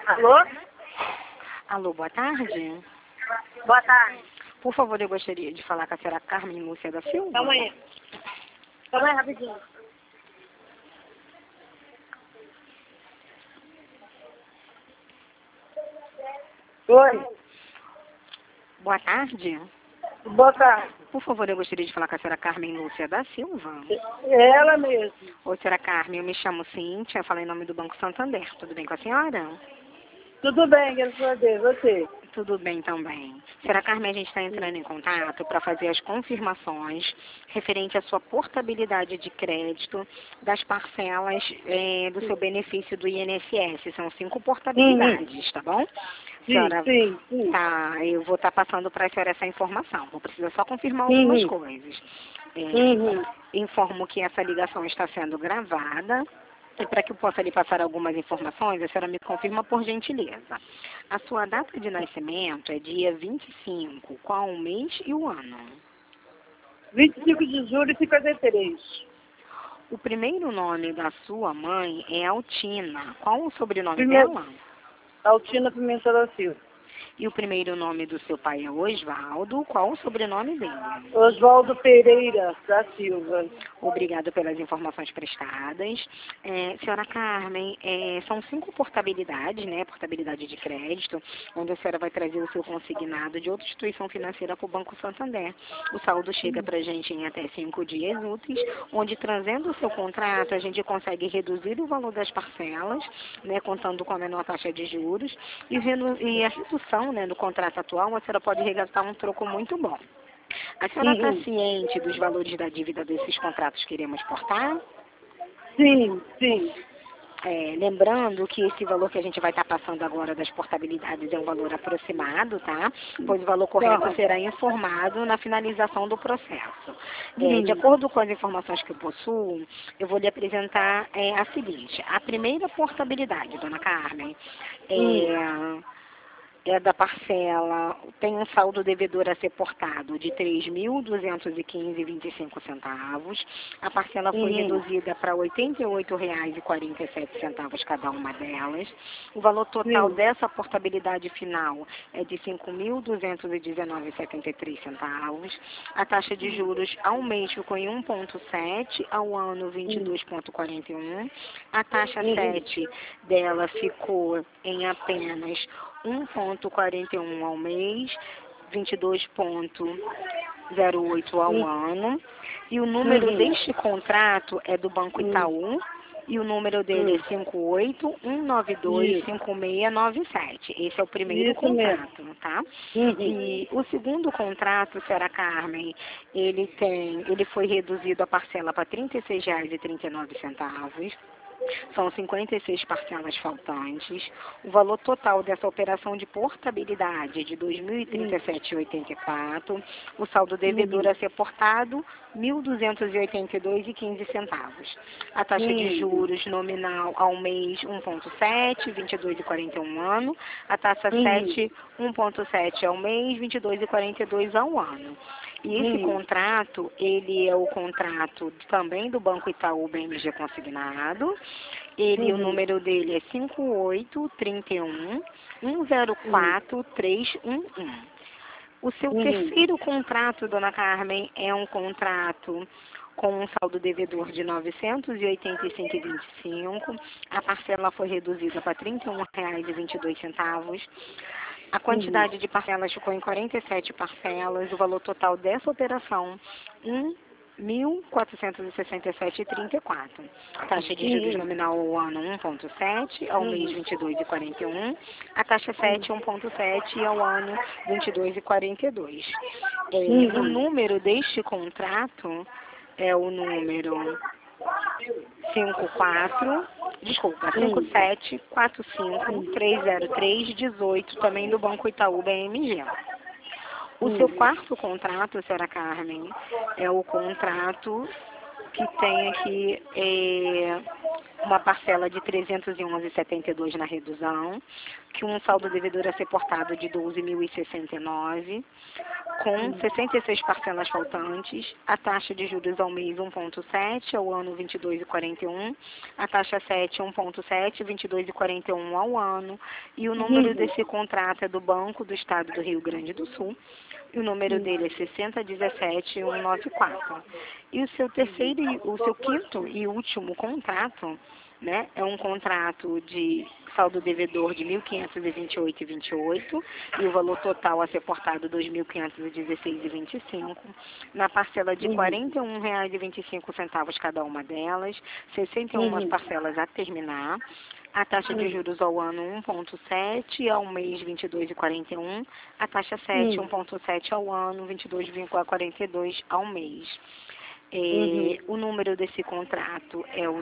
Alô? Alô, boa tarde. Boa tarde. Por favor, eu gostaria de falar com a senhora Carmen Lúcia da Silva. Calma aí. Calma aí, rapidinho. Oi. Boa tarde. Boa tarde. Por favor, eu gostaria de falar com a senhora Carmen Lúcia da Silva. É ela mesmo. Oi, senhora Carmen, eu me chamo Cíntia, falo em nome do Banco Santander. Tudo bem com a senhora? Tudo bem, graças a Deus. Você? Tudo bem também. Senhora Carmen, a gente está entrando em contato para fazer as confirmações referente à sua portabilidade de crédito das parcelas do seu benefício do INSS. São 5 portabilidades, tá bom? Senhora, Sim. tá, eu vou estar passando para a senhora essa informação. Vou precisar só confirmar algumas coisas. Informo que essa ligação está sendo gravada. E para que eu possa lhe passar algumas informações, a senhora me confirma por gentileza. A sua data de nascimento é dia 25, qual o mês e o ano? 25 de julho de 53. O primeiro nome da sua mãe é Altina. Qual o sobrenome Primeiro- dela? Altina Pimenta da Silva. E o primeiro nome do seu pai é Osvaldo. Qual o sobrenome dele? Oswaldo Pereira da Silva. Obrigada pelas informações prestadas. Senhora Carmen, são 5 portabilidades, né? Portabilidade de crédito, onde a senhora vai trazer o seu consignado de outra instituição financeira para o Banco Santander. O saldo chega para a gente em até 5 dias úteis, onde trazendo o seu contrato, a gente consegue reduzir o valor das parcelas, né? Contando com a menor taxa de juros, e a redução, né, no contrato atual, a senhora pode resgatar um troco muito bom. A senhora está ciente dos valores da dívida desses contratos que iremos portar? Sim. Lembrando que esse valor que a gente vai estar passando agora das portabilidades é um valor aproximado, tá? Pois o valor correto será informado na finalização do processo. De acordo com as informações que eu possuo, eu vou lhe apresentar a seguinte. A primeira portabilidade, dona Carmen, é da parcela, tem um saldo devedor a ser portado de R$ 3.215,25. A parcela foi reduzida para R$ 88,47 cada uma delas. O valor total dessa portabilidade final é de R$ 5.219,73. A taxa de juros ao mês ficou em 1,7, ao ano 22,41. A taxa 7 dela ficou em apenas 1,41 ao mês, 22,08 ao ano. E o número deste contrato é do Banco Itaú. E o número dele é 58-192-5697. Esse é o primeiro contrato, tá? E o segundo contrato, senhora Carmen, ele foi reduzido a parcela para R$ 36,39. São 56 parcelas faltantes. O valor total dessa operação de portabilidade é de R$ 2.037,84. O saldo devedor a ser portado, R$ 1.282,15. A taxa de juros nominal ao mês, 1,7, 22,41 ano. A taxa 7, 1,7 ao mês, 22,42 ao ano. E esse contrato, ele é o contrato também do Banco Itaú BMG consignado. O número dele é 5831-104311. O seu terceiro contrato, dona Carmen, é um contrato com um saldo devedor de R$ 985,25. A parcela foi reduzida para R$ 31,22. A quantidade de parcelas ficou em 47 parcelas. O valor total dessa operação, R$ 1.467,34. Taxa de juros nominal ao ano 1,7, ao mês 22,41. A taxa 7, 1,7 e ao ano 22,42. O número deste contrato é o número 5745-30318, também do Banco Itaú BMG. O seu quarto contrato, senhora Carmen, é o contrato que tem aqui uma parcela de R$ 311,72 na redução, que um saldo devedor a ser portado de R$ 12.069. com 66 parcelas faltantes, a taxa de juros ao mês 1,7, ao ano 22,41, a taxa 7 1,7, 22,41 ao ano, e o número desse contrato é do Banco do Estado do Rio Grande do Sul, e o número dele é 6017194. E o seu quinto e último contrato, né, é um contrato de saldo devedor de 1.528,28 e o valor total a ser portado 2.516,25, na parcela de R$ 41,25 cada uma delas, 61 parcelas a terminar, a taxa de juros ao ano 1,7, ao mês 22,41, a taxa 7 1,7 ao ano 22,42 ao mês. O número desse contrato é o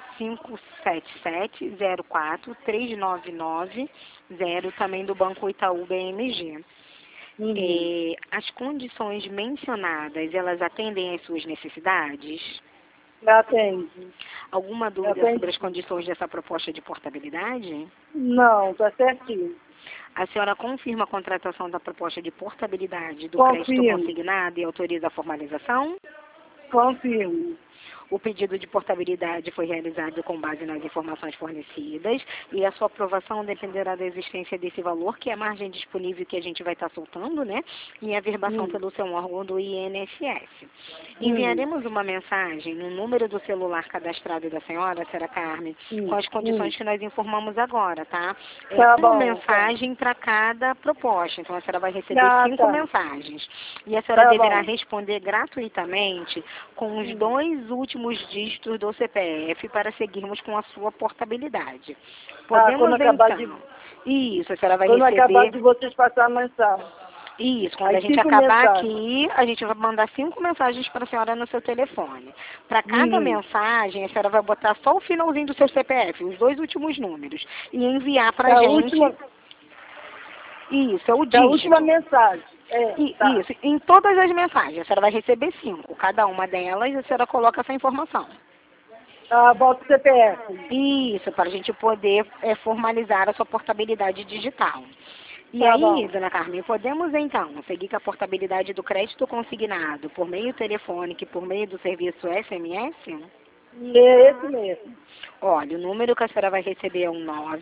577-04-3990, também do Banco Itaú BMG. As condições mencionadas, elas atendem às suas necessidades? Atende. Alguma dúvida sobre as condições dessa proposta de portabilidade? Não, tá certinho. A senhora confirma a contratação da proposta de portabilidade do Confirmo. crédito consignado e autoriza a formalização? Confirmo. O pedido de portabilidade foi realizado com base nas informações fornecidas e a sua aprovação dependerá da existência desse valor, que é a margem disponível que a gente vai estar soltando, né? E a averbação pelo seu órgão do INSS. Enviaremos uma mensagem no número do celular cadastrado da senhora Carmen, com as condições que nós informamos agora, tá? Uma mensagem para cada proposta. Então, a senhora vai receber 5 mensagens. E a senhora deverá responder gratuitamente com os 2 últimos dígitos do CPF para seguirmos com a sua portabilidade. Quando acabar Isso, a senhora vai quando receber... acabar de vocês passar a mensagem. Isso, quando Aí a gente acabar aqui, a gente vai mandar 5 mensagens para a senhora no seu telefone. Para cada mensagem, a senhora vai botar só o finalzinho do seu CPF, os 2 últimos números, e enviar para a gente... Isso, é o dígito. A última mensagem. Isso, em todas as mensagens, a senhora vai receber 5. Cada uma delas, a senhora coloca essa informação. Bota o CPF. Isso, para a gente poder formalizar a sua portabilidade digital. E dona Carmen, podemos então seguir com a portabilidade do crédito consignado por meio telefônico e por meio do serviço SMS? É esse mesmo. Olha, o número que a senhora vai receber é o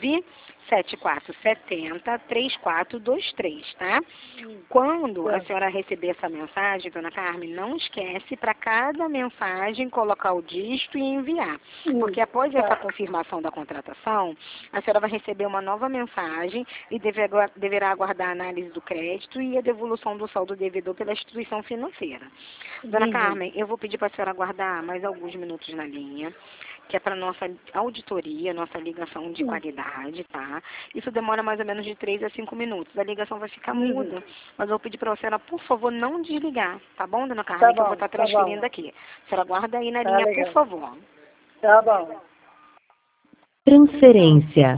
97470-3423, tá? Quando a senhora receber essa mensagem, dona Carmen, não esquece para cada mensagem colocar o dígito e enviar. Porque após essa confirmação da contratação, a senhora vai receber uma nova mensagem e deverá aguardar a análise do crédito e a devolução do saldo devedor pela instituição financeira. Dona Carmen, eu vou pedir para a senhora aguardar mais alguns minutos na linha, que é para nossa auditoria, nossa ligação de qualidade, tá? Isso demora mais ou menos de 3 a 5 minutos. A ligação vai ficar muda, mas eu vou pedir para a senhora, por favor, não desligar, tá bom, dona Carmen? Que eu vou estar transferindo aqui. A senhora aguarda aí na linha, por favor. Tá bom. Transferência.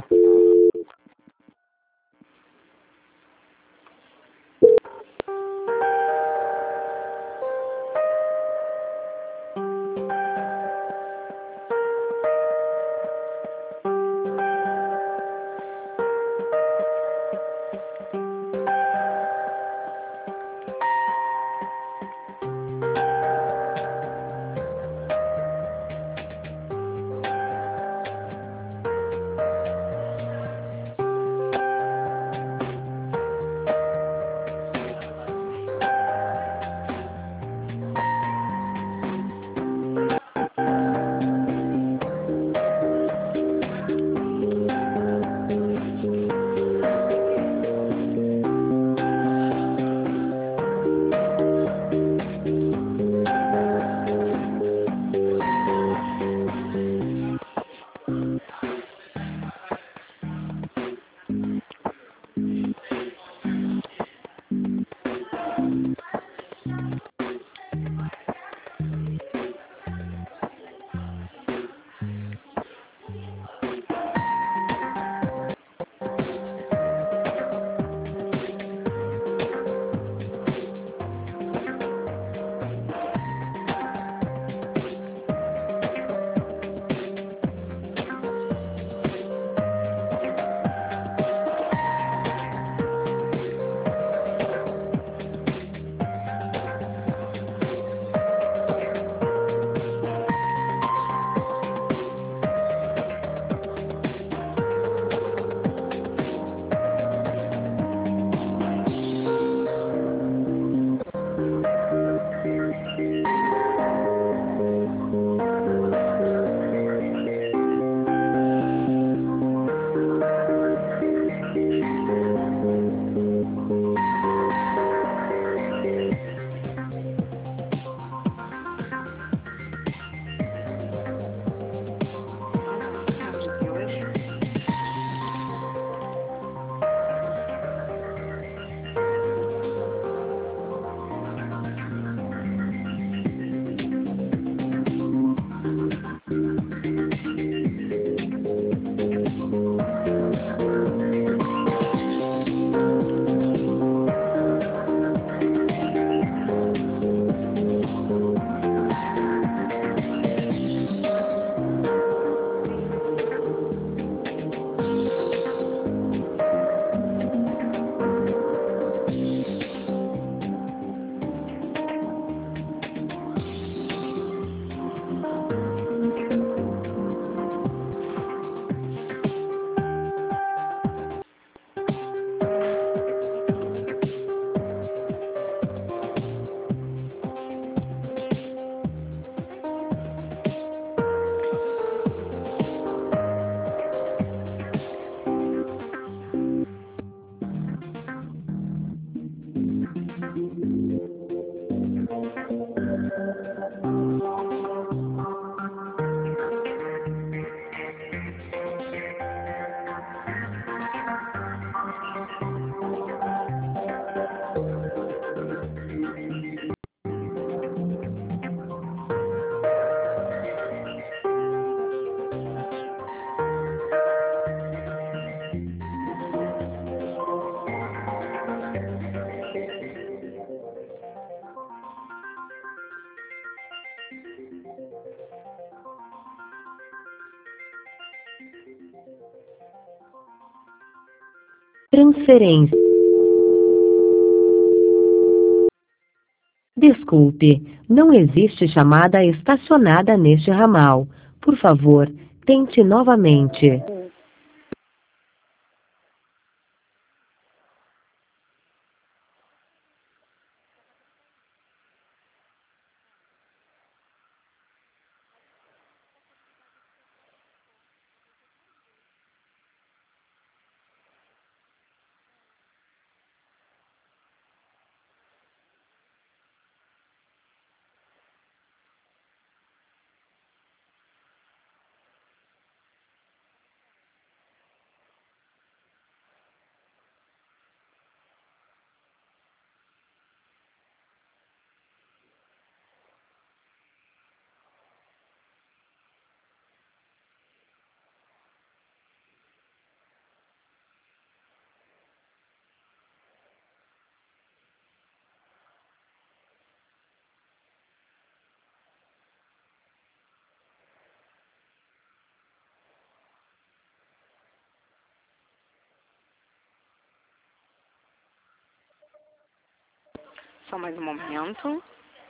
Transferência. Desculpe, não existe chamada estacionada neste ramal. Por favor, tente novamente. Só mais um momento.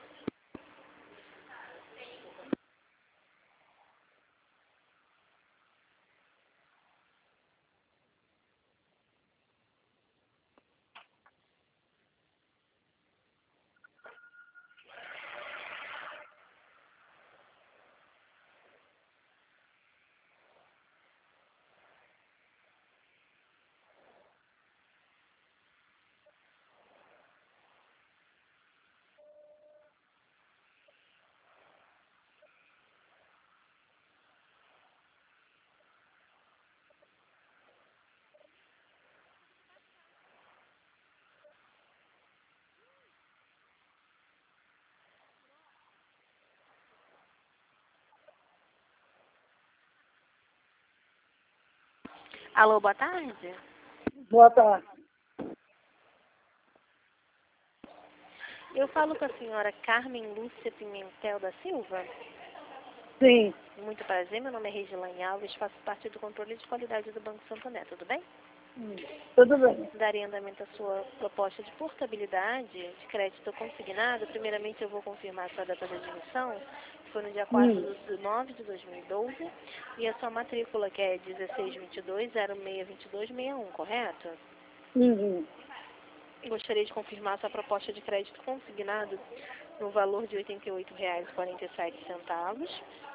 Alô, boa tarde. Boa tarde. Eu falo com a senhora Carmen Lúcia Pimentel da Silva. Sim. Muito prazer, meu nome é Regiane Alves, faço parte do controle de qualidade do Banco Santander, tudo bem? Tudo bem. Darei andamento à sua proposta de portabilidade de crédito consignado. Primeiramente, eu vou confirmar a sua data de admissão, que foi no dia 4/9/2012, e a sua matrícula, que é 1622062261, correto? Uhum. Gostaria de confirmar a sua proposta de crédito consignado no valor de R$ 88,47.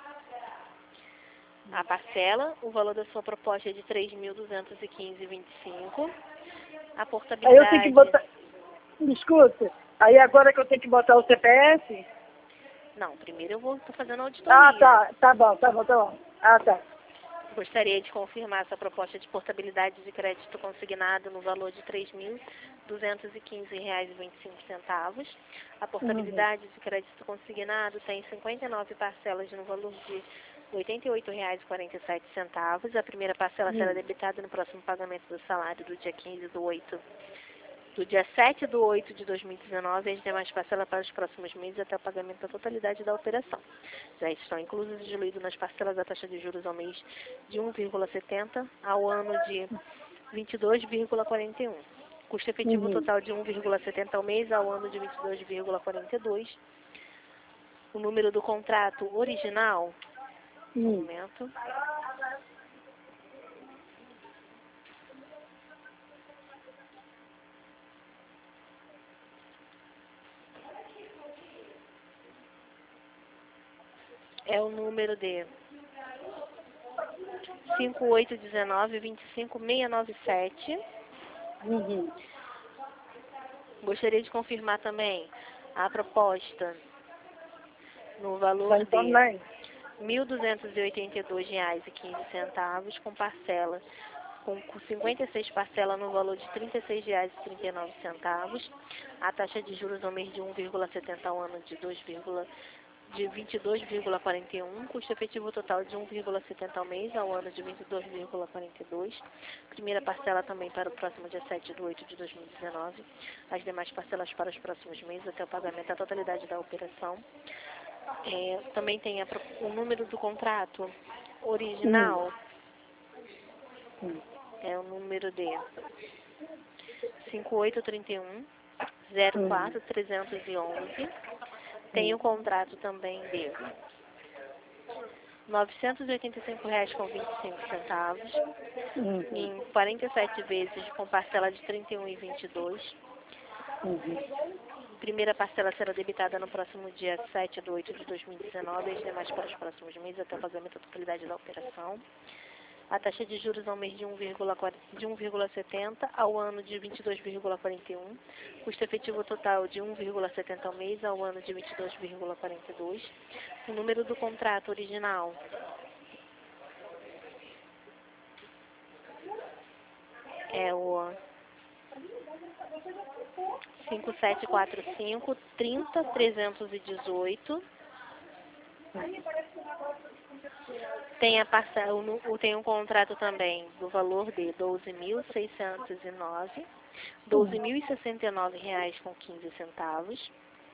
A parcela, o valor da sua proposta é de R$ 3.215,25. A Aí eu tenho que portabilidade... botar... Escuta, aí agora que eu tenho que botar o CPF? Não, primeiro eu vou estar fazendo a Ah, auditoria. tá. Tá bom, tá bom, tá bom. Ah, tá. Gostaria de confirmar essa proposta de portabilidade de crédito consignado no valor de R$ 3.215,25. A portabilidade de crédito consignado tem 59 parcelas no valor de R$ 88,47. A primeira parcela será debitada no próximo pagamento do salário do dia 15/8. Do dia 7/8 de 2019, as demais parcelas para os próximos meses até o pagamento da totalidade da operação. Já estão inclusos e diluídos nas parcelas da taxa de juros ao mês de 1,70 ao ano de 22,41. Custo efetivo total de 1,70 ao mês ao ano de 22,42. O número do contrato original, um momento, é o número de 5819-25697. Gostaria de confirmar também a proposta no valor de R$ 1.282,15, com parcela, com 56 parcelas no valor de R$ 36,39. A taxa de juros ao mês de 1,70 ao ano de 22,41, custo efetivo total de 1,70 ao mês ao ano de 22,42. Primeira parcela também para o próximo dia 7/8 de 2019. As demais parcelas para os próximos meses até o pagamento da totalidade da operação. Também tem o número do contrato original. é o número de 5831 04311. Tem o contrato também de R$ 985,25 em 47 vezes com parcela de R$ 31,22. Primeira parcela será debitada no próximo dia 7/8/2019 e as demais para os próximos meses até o pagamento da totalidade da operação. A taxa de juros ao mês de 1,70 ao ano de 22,41. Custo efetivo total de 1,70 ao mês ao ano de 22,42. O número do contrato original é o 5745 30318. Tem um contrato também do valor de R$ 12.609, R$ 12.069,15.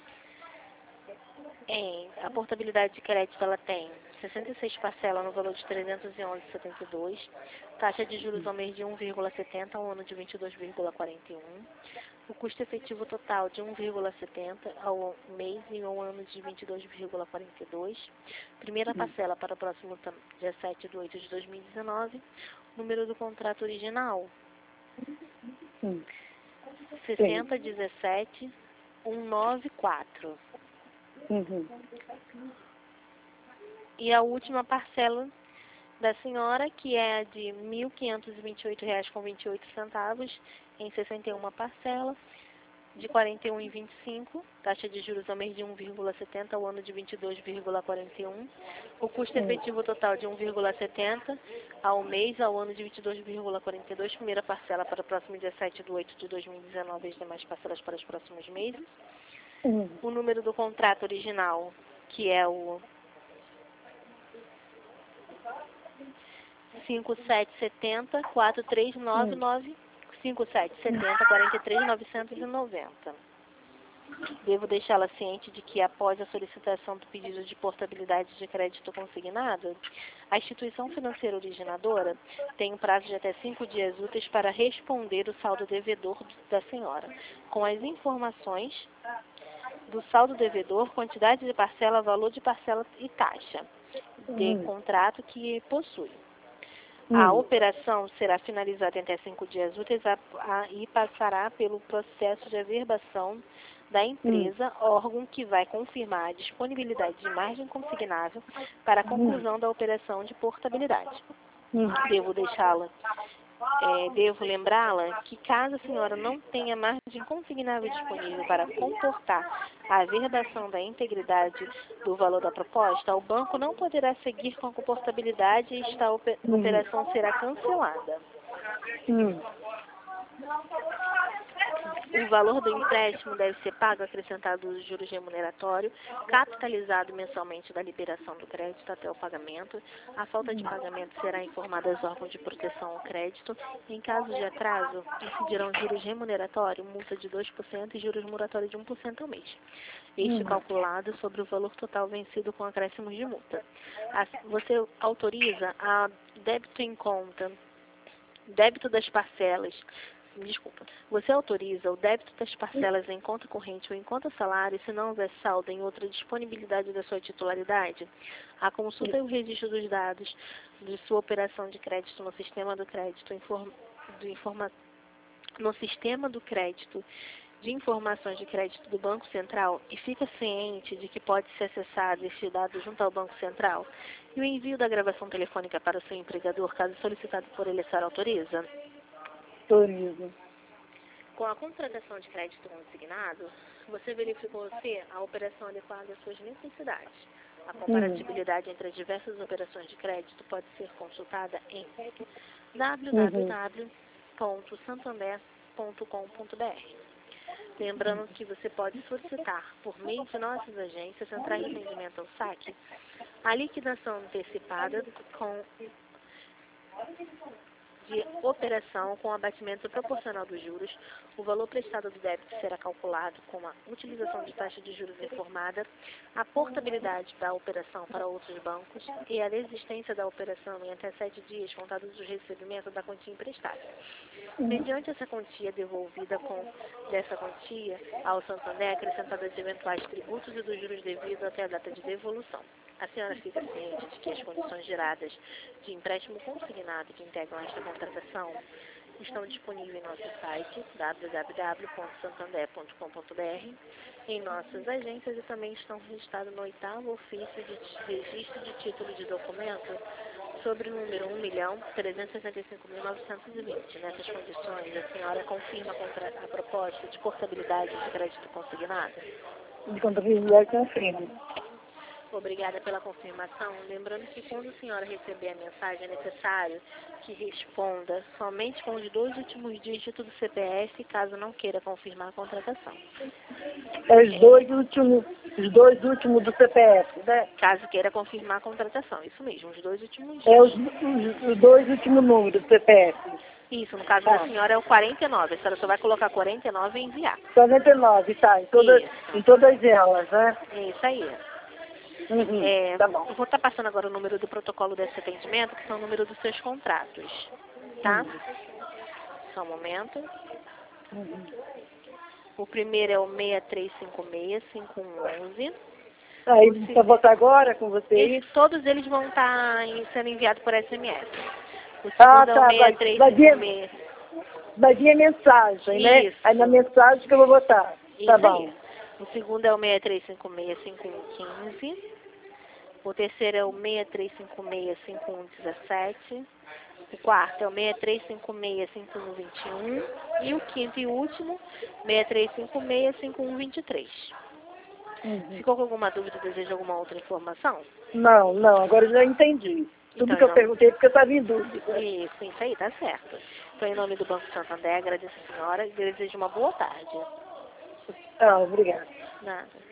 A portabilidade de crédito ela tem 66 parcelas no valor de R$ 311,72, taxa de juros ao mês de 1,70 ao ano de 22,41, o custo efetivo total de 1,70 ao mês e ao ano de 22,42, primeira parcela para o próximo dia 7/8/2019, número do contrato original 6017194. E a última parcela da senhora, que é de R$ 1.528,28 em 61 parcelas, de R$ 41,25, taxa de juros ao mês de 1,70 ao ano de 22,41, o custo efetivo total de 1,70 ao mês ao ano de 22,42, primeira parcela para o próximo dia 7/8/2019 e as demais parcelas para os próximos meses. O número do contrato original, que é o 5770 4399 5770 43.990. Devo deixá-la ciente de que após a solicitação do pedido de portabilidade de crédito consignado, a instituição financeira originadora tem um prazo de até 5 dias úteis para responder o saldo devedor da senhora, com as informações do saldo devedor, quantidade de parcela, valor de parcela e taxa de contrato que possui. A operação será finalizada em até 5 dias úteis e passará pelo processo de averbação da empresa, órgão que vai confirmar a disponibilidade de margem consignável para a conclusão da operação de portabilidade. Devo lembrá-la que caso a senhora não tenha margem consignável disponível para comportar a averbação da integridade do valor da proposta, o banco não poderá seguir com a comportabilidade e esta operação será cancelada. O valor do empréstimo deve ser pago acrescentado dos juros remuneratórios, capitalizado mensalmente da liberação do crédito até o pagamento. A falta de pagamento será informada aos órgãos de proteção ao crédito. Em caso de atraso, incidirão juros remuneratórios, multa de 2% e juros moratórios de 1% ao mês. Este calculado sobre o valor total vencido com acréscimos de multa. Você autoriza a débito em conta, débito das parcelas. Você autoriza o débito das parcelas em conta corrente ou em conta salário se não houver saldo em outra disponibilidade da sua titularidade? A consulta e o registro dos dados de sua operação de crédito no sistema do crédito no sistema do crédito de informações de crédito do Banco Central e fica ciente de que pode ser acessado este dado junto ao Banco Central, e o envio da gravação telefônica para o seu empregador, caso solicitado por ele, a senhora autoriza? Autorizo. Com a contratação de crédito consignado, você verificou se a operação adequada às suas necessidades. A comparatibilidade entre as diversas operações de crédito pode ser consultada em www.santander.com.br. Lembrando que você pode solicitar, por meio de nossas agências, centrais de atendimento ao saque, a liquidação antecipada de operação com abatimento proporcional dos juros, o valor prestado do débito será calculado com a utilização de taxa de juros informada, a portabilidade da operação para outros bancos e a desistência da operação em até 7 dias contados do recebimento da quantia emprestada. Mediante essa quantia devolvida dessa quantia ao Santander, acrescentadas eventuais tributos e dos juros devidos até a data de devolução. A senhora fica ciente de que as condições geradas de empréstimo consignado que integram esta contratação estão disponíveis em nosso site www.santander.com.br, em nossas agências e também estão registrados no 8º ofício de registro de título de documento sobre o número 1.365.920. Nessas condições, a senhora confirma a proposta de portabilidade de crédito consignado? De contabilidade confirmo. Obrigada pela confirmação. Lembrando que quando a senhora receber a mensagem, é necessário que responda somente com os 2 últimos dígitos do CPF, caso não queira confirmar a contratação. É os dois últimos do CPF, né? Caso queira confirmar a contratação, isso mesmo, os 2 últimos É dígitos. os 2 últimos números do CPF. Isso, no caso da senhora é o 49. A senhora só vai colocar 49 e enviar. 49, tá, em todas elas, né? É isso aí. Uhum, tá bom. Eu vou estar passando agora o número do protocolo desse atendimento, que são o número dos seus contratos, tá? Só um momento. O primeiro é o 6356-5111. Aí, eu vou estar agora com vocês. Todos eles vão estar sendo enviados por SMS. O segundo é o 6356. Vai vir a mensagem, né? Isso. Aí na mensagem que eu vou botar. Tá bom. Aí. O segundo é o 6356-5115. O terceiro é o 6356-5117. O quarto é o 6356-5121. E o quinto e último, 6356-5123. Ficou com alguma dúvida, deseja alguma outra informação? Não, agora eu já entendi. Tudo que eu perguntei porque eu estava em dúvida. Isso aí, tá certo. Então, em nome do Banco Santander, agradeço a senhora e desejo uma boa tarde. Obrigada. Nada.